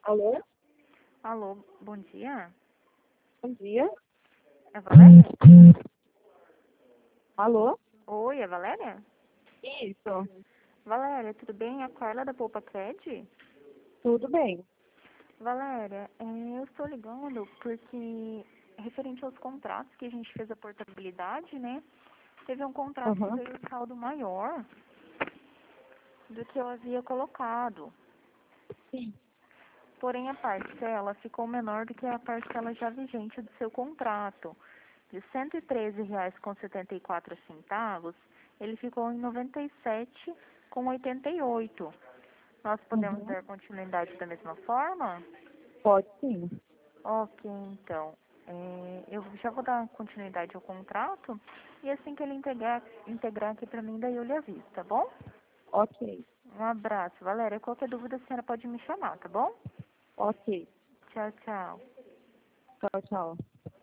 Alô? Alô, bom dia. Bom dia. É Valéria? Alô? Oi, é Valéria? Isso. Valéria, tudo bem? É a Carla da Poupa Cred? Tudo bem. Valéria, eu estou ligando porque, referente aos contratos que a gente fez a portabilidade, né? Teve um contrato que Aham. veio um saldo maior do que eu havia colocado. Sim. Porém, a parcela ficou menor do que a parcela já vigente do seu contrato. De R$ 113,74, ele ficou em R$ 97,88. Nós podemos Uhum. dar continuidade da mesma forma? Pode sim. Ok, então. Eu já vou dar continuidade ao contrato e assim que ele integrar aqui para mim, daí eu lhe aviso, tá bom? Ok. Um abraço, Valéria. Qualquer dúvida a senhora pode me chamar, tá bom? Ok. Tchau, tchau. Tchau, tchau.